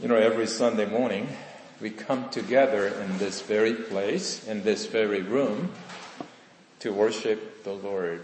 Every Sunday morning, we come together in this very place, in this very room, to worship the Lord.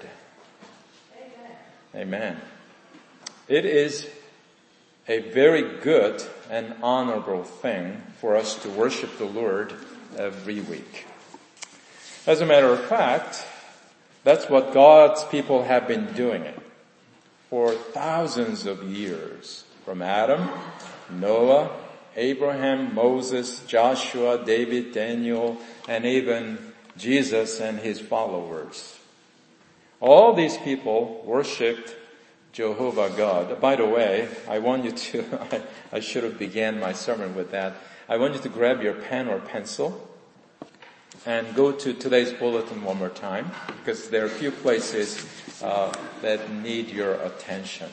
Amen. It is a very good and honorable thing for us to worship the Lord every week. As a matter of fact, that's what God's people have been doing it for thousands of years. From Adam, Noah, Abraham, Moses, Joshua, David, Daniel, and even Jesus and his followers. All these people worshipped Jehovah God. By the way, I should have began my sermon with that. I want you to grab your pen or pencil and go to today's bulletin one more time, because there are a few places that need your attention.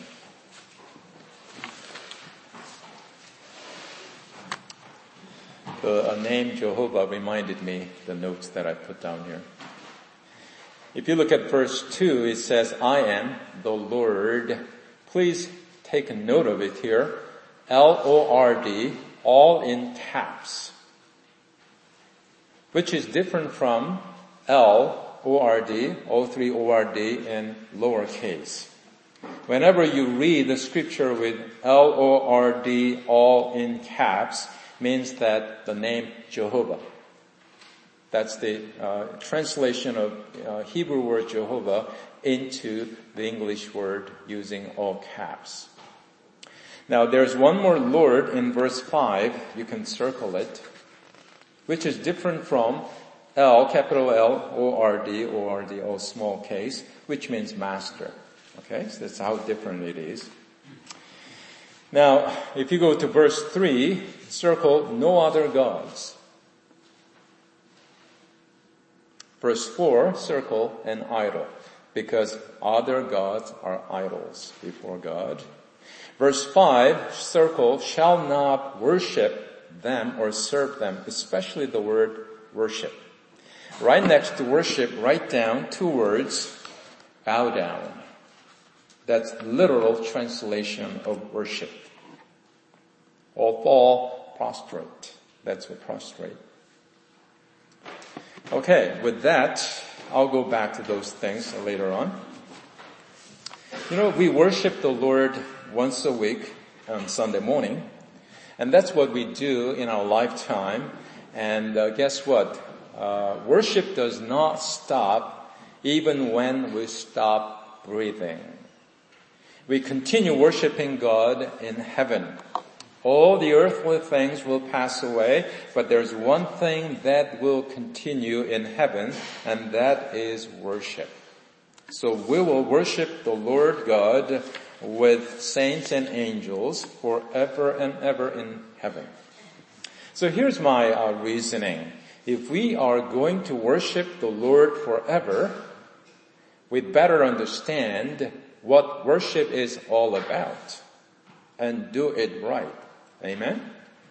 The name Jehovah reminded me the notes that I put down here. If you look at verse 2, it says, I am the Lord. Please take a note of it here. L-O-R-D, all in caps, which is different from L-O-R-D, O3 O-R-D in lowercase. Whenever you read the scripture with L-O-R-D, all in caps, means that the name Jehovah. That's the translation of Hebrew word Jehovah into the English word using all caps. Now there's one more Lord in verse 5, you can circle it, which is different from L, capital L, O-R-D, O-R-D, all small case, which means master. Okay, so that's how different it is. Now, if you go to verse 3, circle no other gods. Verse 4, circle an idol, because other gods are idols before God. Verse 5, circle shall not worship them or serve them, especially the word worship. Right next to worship, write down two words, bow down. That's literal translation of worship. Or fall prostrate. That's what prostrate. Okay, with that, I'll go back to those things later on. We worship the Lord once a week on Sunday morning. And that's what we do in our lifetime. And guess what? Worship does not stop even when we stop breathing. We continue worshiping God in heaven. All the earthly things will pass away, but there's one thing that will continue in heaven, and that is worship. So we will worship the Lord God with saints and angels forever and ever in heaven. So here's my reasoning. If we are going to worship the Lord forever, we'd better understand what worship is all about and do it right. Amen?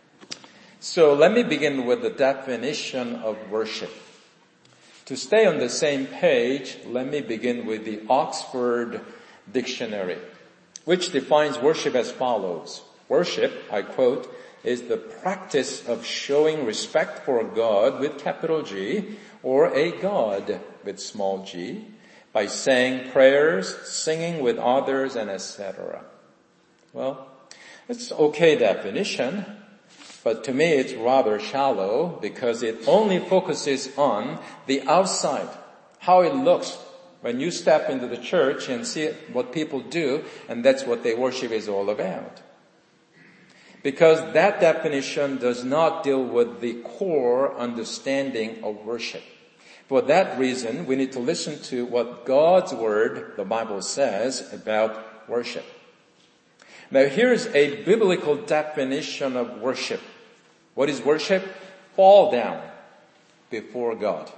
So let me begin with the definition of worship. To stay on the same page, let me begin with the Oxford Dictionary, which defines worship as follows. Worship, I quote, is the practice of showing respect for God with capital G or a God with small g by saying prayers, singing with others, and etc. Well, it's okay definition, but to me it's rather shallow because it only focuses on the outside, how it looks when you step into the church and see what people do, and that's what their worship is all about. Because that definition does not deal with the core understanding of worship. For that reason, we need to listen to what God's Word, the Bible, says about worship. Now here's a biblical definition of worship. What is worship? Fall down before God.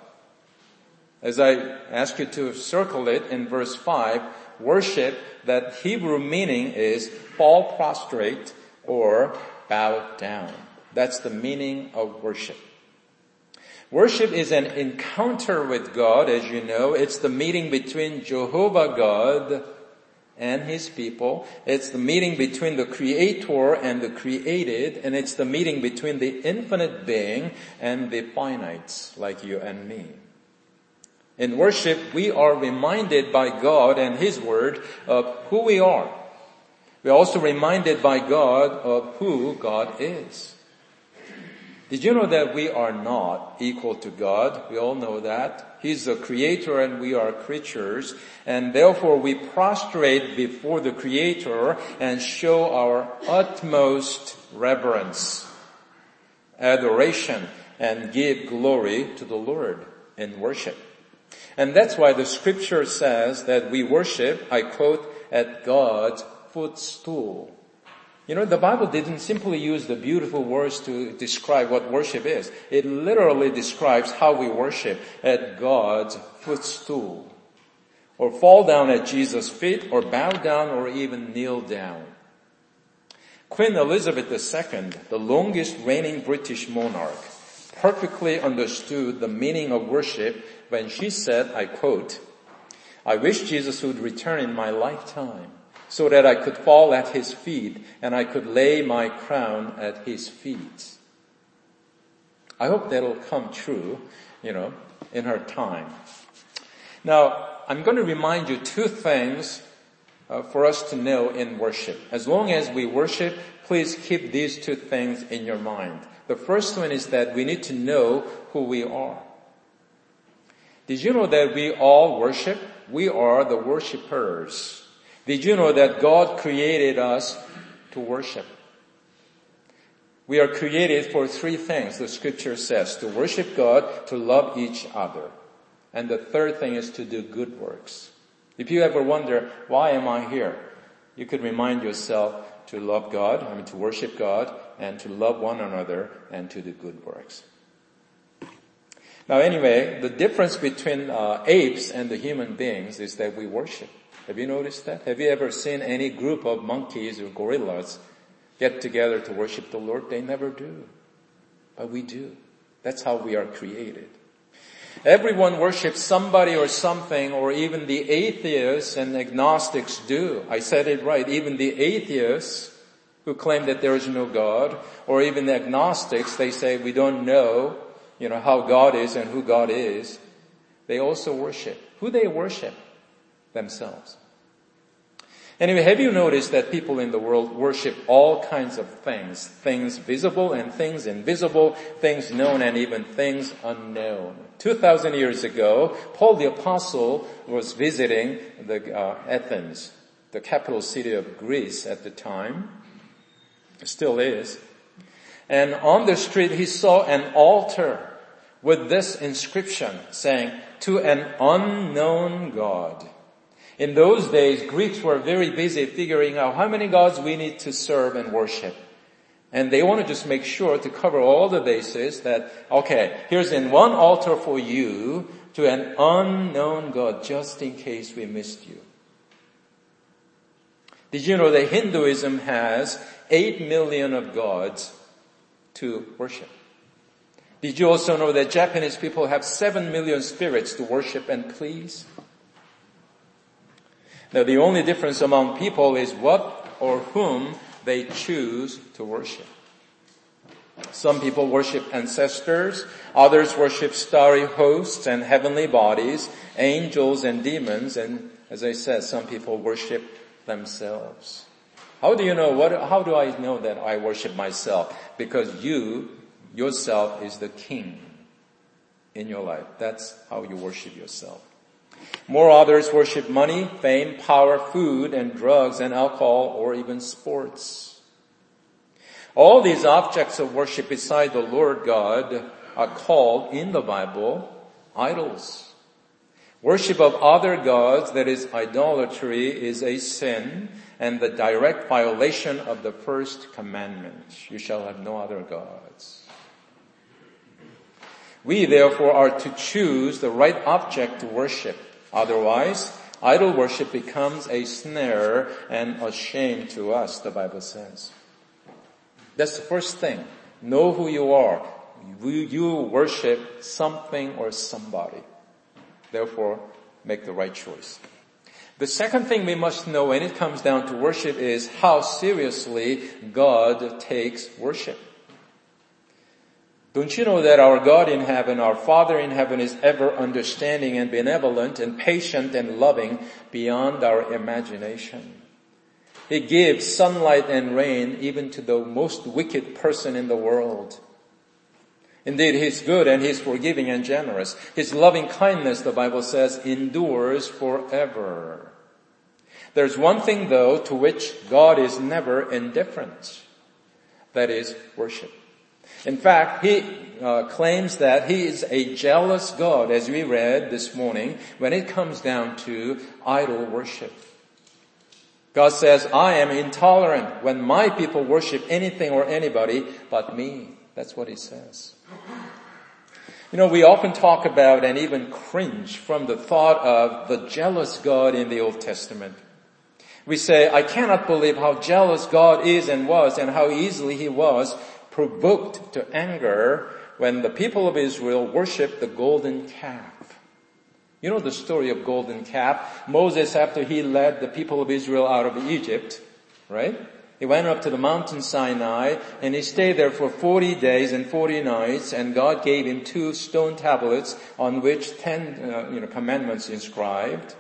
As I ask you to circle it in verse 5, worship, that Hebrew meaning is fall prostrate or bow down. That's the meaning of worship. Worship is an encounter with God, as you know. It's the meeting between Jehovah God and His people. It's the meeting between the Creator and the created, and it's the meeting between the infinite being and the finites like you and me. In worship, we are reminded by God and His Word of who we are. We're also reminded by God of who God is. Did you know that we are not equal to God? We all know that. He's the Creator and we are creatures, and therefore we prostrate before the Creator and show our utmost reverence, adoration, and give glory to the Lord in worship. And that's why the scripture says that we worship, I quote, at God's footstool. You know, the Bible didn't simply use the beautiful words to describe what worship is. It literally describes how we worship at God's footstool. Or fall down at Jesus' feet, or bow down, or even kneel down. Queen Elizabeth II, the longest reigning British monarch, perfectly understood the meaning of worship when she said, I quote, "I wish Jesus would return in my lifetime, so that I could fall at His feet and I could lay my crown at His feet." I hope that'll come true, in her time. Now, I'm going to remind you two things for us to know in worship. As long as we worship, please keep these two things in your mind. The first one is that we need to know who we are. Did you know that we all worship? We are the worshipers. Did you know that God created us to worship? We are created for three things, the scripture says: to worship God, to love each other. And the third thing is to do good works. If you ever wonder, why am I here? You could remind yourself to love God, to worship God, and to love one another, and to do good works. Now anyway, the difference between apes and the human beings is that we worship. Have you noticed that? Have you ever seen any group of monkeys or gorillas get together to worship the Lord? They never do. But we do. That's how we are created. Everyone worships somebody or something, or even the atheists and agnostics do. I said it right. Even the atheists who claim that there is no God, or even the agnostics, they say we don't know, how God is and who God is. They also worship. Who they worship? Themselves. Anyway, have you noticed that people in the world worship all kinds of things? Things visible and things invisible, things known and even things unknown. 2,000 years ago, Paul the Apostle was visiting Athens, the capital city of Greece at the time. It still is. And on the street he saw an altar with this inscription saying, "To an unknown God." In those days, Greeks were very busy figuring out how many gods we need to serve and worship. And they want to just make sure to cover all the bases that, okay, here's in one altar for you to an unknown God, just in case we missed you. Did you know that Hinduism has 8 million of gods to worship? Did you also know that Japanese people have 7 million spirits to worship and please? Now the only difference among people is what or whom they choose to worship. Some people worship ancestors, others worship starry hosts and heavenly bodies, angels and demons, and as I said, some people worship themselves. How do you know how do I know that I worship myself? Because yourself is the king in your life. That's how you worship yourself. More others worship money, fame, power, food, and drugs and alcohol, or even sports. All these objects of worship beside the Lord God are called in the Bible idols. Worship of other gods, that is idolatry, is a sin and the direct violation of the first commandment. You shall have no other gods. We therefore are to choose the right object to worship. Otherwise, idol worship becomes a snare and a shame to us, the Bible says. That's the first thing. Know who you are. You worship something or somebody. Therefore, make the right choice. The second thing we must know when it comes down to worship is how seriously God takes worship. Don't you know that our God in heaven, our Father in heaven, is ever understanding and benevolent and patient and loving beyond our imagination? He gives sunlight and rain even to the most wicked person in the world. Indeed, He's good and He's forgiving and generous. His loving kindness, the Bible says, endures forever. There's one thing, though, to which God is never indifferent. That is worship. In fact, He claims that He is a jealous God, as we read this morning, when it comes down to idol worship. God says, I am intolerant when my people worship anything or anybody but me. That's what He says. You know, we often talk about and even cringe from the thought of the jealous God in the Old Testament. We say, I cannot believe how jealous God is and was and how easily He was provoked to anger when the people of Israel worshiped the golden calf. You know the story of golden calf. Moses, after he led the people of Israel out of Egypt, right? He went up to the mountain Sinai and he stayed there for 40 days and 40 nights, and God gave him 2 stone tablets on which 10 commandments inscribed.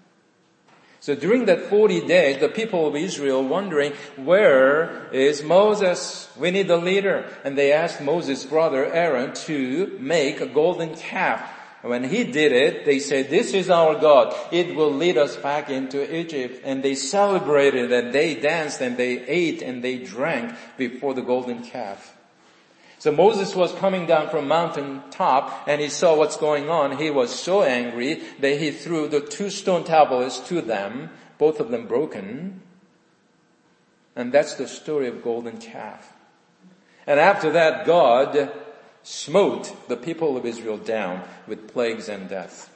So during that 40 days, the people of Israel wondering, where is Moses? We need a leader. And they asked Moses' brother Aaron to make a golden calf. And when he did it, they said, this is our God. It will lead us back into Egypt. And they celebrated and they danced and they ate and they drank before the golden calf. So Moses was coming down from mountain top and he saw what's going on. He was so angry that he threw the 2 stone tablets to them, both of them broken. And that's the story of golden calf. And after that, God smote the people of Israel down with plagues and death.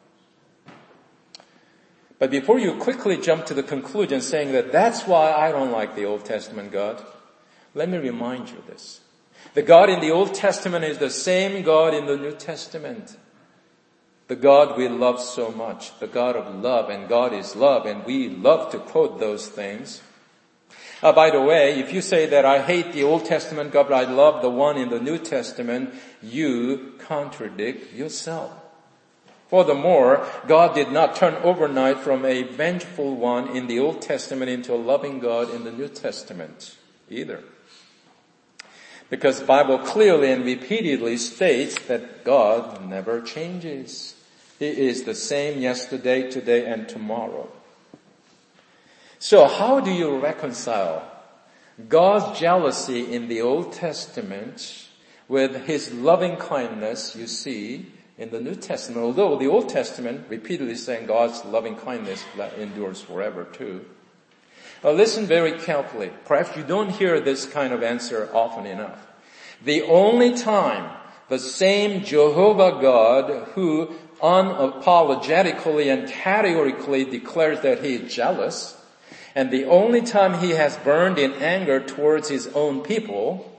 But before you quickly jump to the conclusion saying that that's why I don't like the Old Testament God, let me remind you this. The God in the Old Testament is the same God in the New Testament. The God we love so much, the God of love, and God is love, and we love to quote those things. By the way, if you say that I hate the Old Testament God, but I love the one in the New Testament, you contradict yourself. Furthermore, God did not turn overnight from a vengeful one in the Old Testament into a loving God in the New Testament either. Because the Bible clearly and repeatedly states that God never changes. He is the same yesterday, today, and tomorrow. So how do you reconcile God's jealousy in the Old Testament with His loving kindness you see in the New Testament? Although the Old Testament repeatedly saying God's loving kindness endures forever too. Now listen very carefully. Perhaps you don't hear this kind of answer often enough. The only time the same Jehovah God who unapologetically and categorically declares that He is jealous, and the only time He has burned in anger towards His own people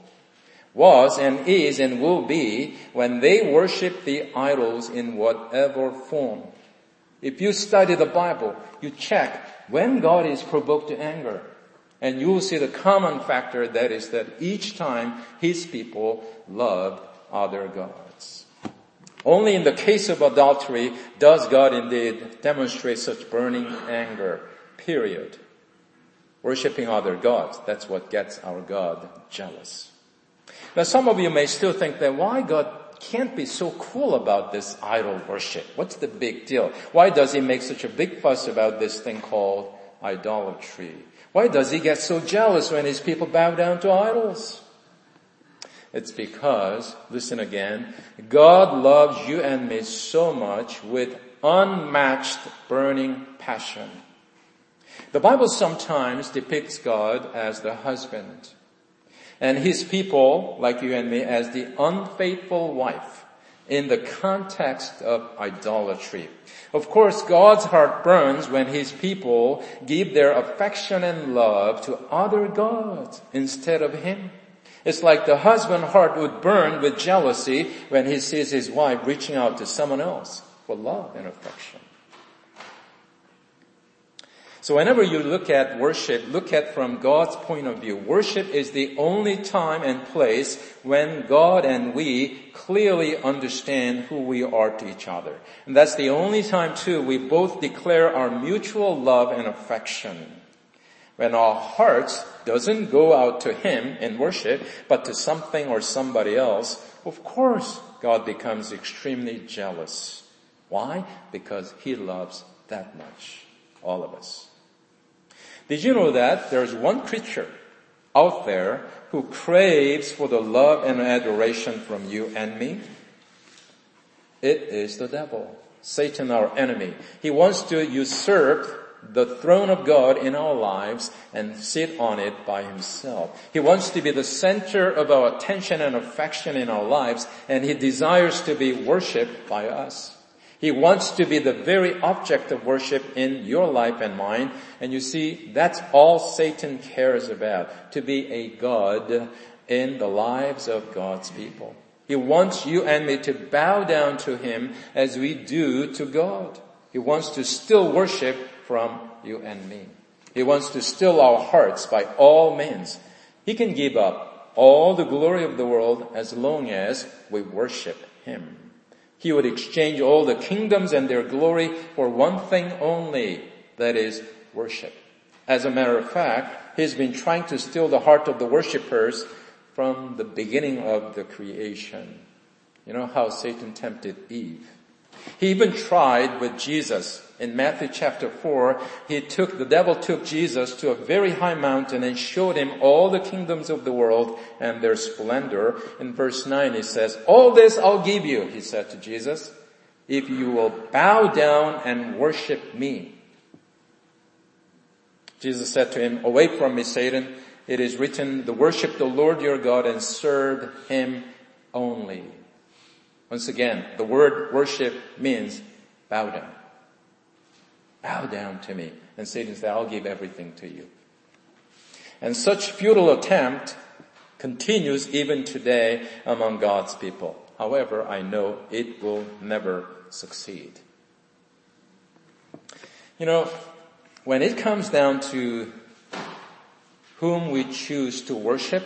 was and is and will be when they worship the idols in whatever form. If you study the Bible, you check when God is provoked to anger, and you will see the common factor, that is that each time His people loved other gods. Only in the case of adultery does God indeed demonstrate such burning anger, period. Worshipping other gods, that's what gets our God jealous. Now some of you may still think that why God can't be so cool about this idol worship. What's the big deal? Why does He make such a big fuss about this thing called idolatry? Why does He get so jealous when His people bow down to idols? It's because, listen again, God loves you and me so much with unmatched burning passion. The Bible sometimes depicts God as the husband, and His people, like you and me, as the unfaithful wife in the context of idolatry. Of course, God's heart burns when His people give their affection and love to other gods instead of Him. It's like the husband's heart would burn with jealousy when he sees his wife reaching out to someone else for love and affection. So whenever you look at worship, look at from God's point of view. Worship is the only time and place when God and we clearly understand who we are to each other. And that's the only time too we both declare our mutual love and affection. When our hearts doesn't go out to Him in worship, but to something or somebody else, of course God becomes extremely jealous. Why? Because He loves that much, all of us. Did you know that there's one creature out there who craves for the love and adoration from you and me? It is the devil, Satan, our enemy. He wants to usurp the throne of God in our lives and sit on it by himself. He wants to be the center of our attention and affection in our lives, and he desires to be worshipped by us. He wants to be the very object of worship in your life and mine. And you see, that's all Satan cares about, to be a god in the lives of God's people. He wants you and me to bow down to him as we do to God. He wants to steal worship from you and me. He wants to steal our hearts by all means. He can give up all the glory of the world as long as we worship him. He would exchange all the kingdoms and their glory for one thing only, that is worship. As a matter of fact, he's been trying to steal the heart of the worshipers from the beginning of the creation. You know how Satan tempted Eve. He even tried with Jesus. In Matthew chapter 4, the devil took Jesus to a very high mountain and showed him all the kingdoms of the world and their splendor. In verse 9 he says, "All this I'll give you," he said to Jesus, "if you will bow down and worship me." Jesus said to him, "Away from me, Satan. It is written, worship the Lord your God and serve him only." Once again, the word worship means bow down. Bow down to me. And Satan said, "I'll give everything to you." And such futile attempt continues even today among God's people. However, I know it will never succeed. You know, when it comes down to whom we choose to worship,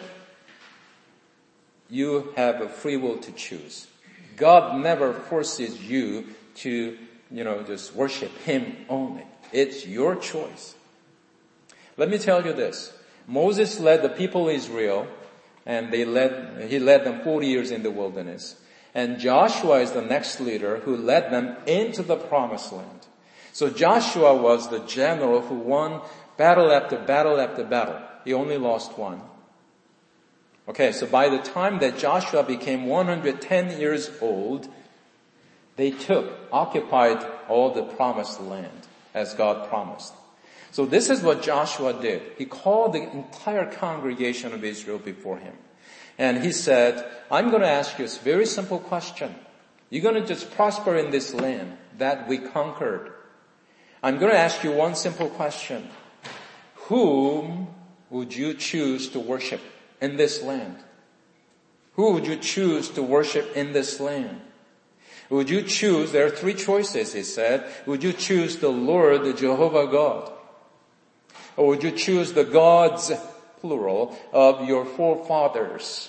you have a free will to choose. God never forces you to, just worship him only. It's your choice. Let me tell you this. Moses led the people of Israel, and he led them 40 years in the wilderness. And Joshua is the next leader who led them into the promised land. So Joshua was the general who won battle after battle after battle. He only lost one. Okay, so by the time that Joshua became 110 years old, they occupied all the promised land as God promised. So this is what Joshua did. He called the entire congregation of Israel before him. And he said, "I'm going to ask you a very simple question. You're going to just prosper in this land that we conquered. I'm going to ask you one simple question. Whom would you choose to worship in this land? Who would you choose to worship in this land? Would you choose, there are three choices, he said. Would you choose the Lord, the Jehovah God? Or would you choose the gods, plural, of your forefathers?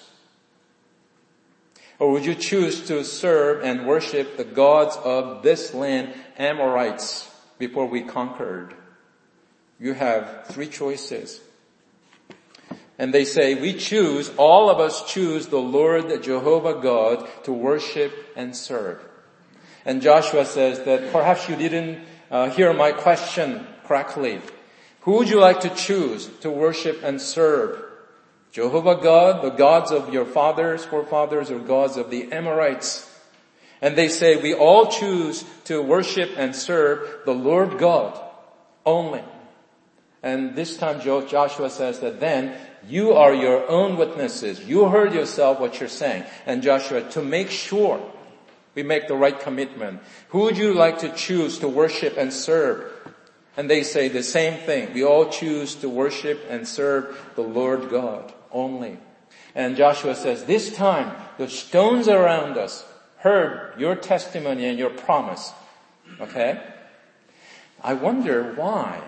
Or would you choose to serve and worship the gods of this land, Amorites, before we conquered? You have three choices. And they say, all of us choose the Lord, the Jehovah God, to worship and serve. And Joshua says that perhaps you didn't hear my question correctly. Who would you like to choose to worship and serve? Jehovah God, the gods of your forefathers, or gods of the Amorites? And they say, we all choose to worship and serve the Lord God only. And this time Joshua says that then you are your own witnesses. You heard yourself what you're saying. And Joshua, to make sure we make the right commitment, who would you like to choose to worship and serve? And they say the same thing. We all choose to worship and serve the Lord God only. And Joshua says, this time the stones around us heard your testimony and your promise. Okay? I wonder why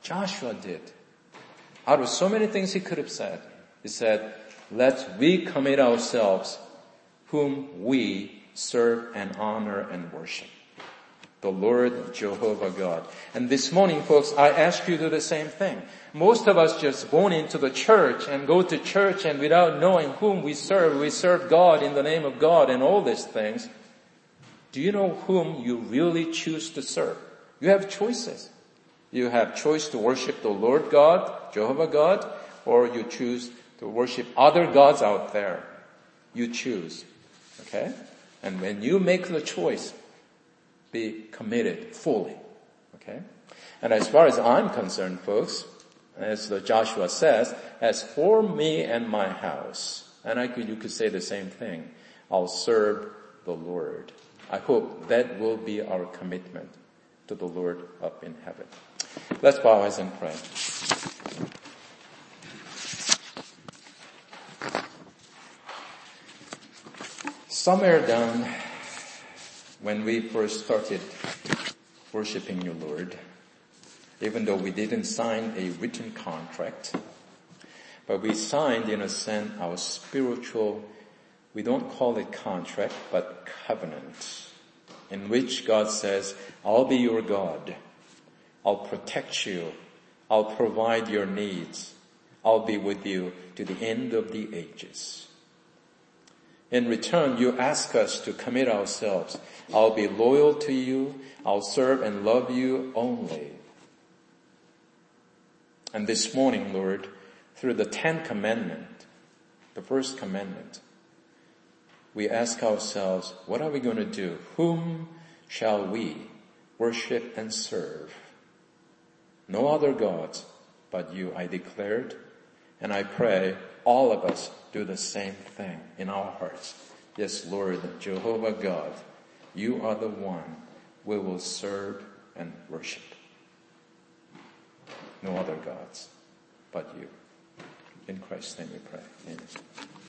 Joshua did. Out of so many things he could have said, he said, let's recommit ourselves whom we serve and honor and worship. The Lord Jehovah God. And this morning, folks, I ask you to do the same thing. Most of us just born into the church and go to church and without knowing whom we serve God in the name of God and all these things. Do you know whom you really choose to serve? You have choices. You have choice to worship the Lord God, Jehovah God, or you choose to worship other gods out there. You choose. Okay? And when you make the choice, be committed fully. Okay? And as far as I'm concerned, folks, as Joshua says, as for me and my house, and you could say the same thing, I'll serve the Lord. I hope that will be our commitment to the Lord up in heaven. Let's bow our heads and pray. Somewhere down when we first started worshiping you, Lord, even though we didn't sign a written contract, but we signed, in a sense, our spiritual, we don't call it contract, but covenant, in which God says, I'll be your God. I'll protect you. I'll provide your needs. I'll be with you to the end of the ages. In return, you ask us to commit ourselves. I'll be loyal to you. I'll serve and love you only. And this morning, Lord, through the 10th commandment, the first commandment, we ask ourselves, what are we going to do? Whom shall we worship and serve? No other gods but you, I declared. And I pray all of us do the same thing in our hearts. Yes, Lord, Jehovah God, you are the one we will serve and worship. No other gods but you. In Christ's name we pray. Amen.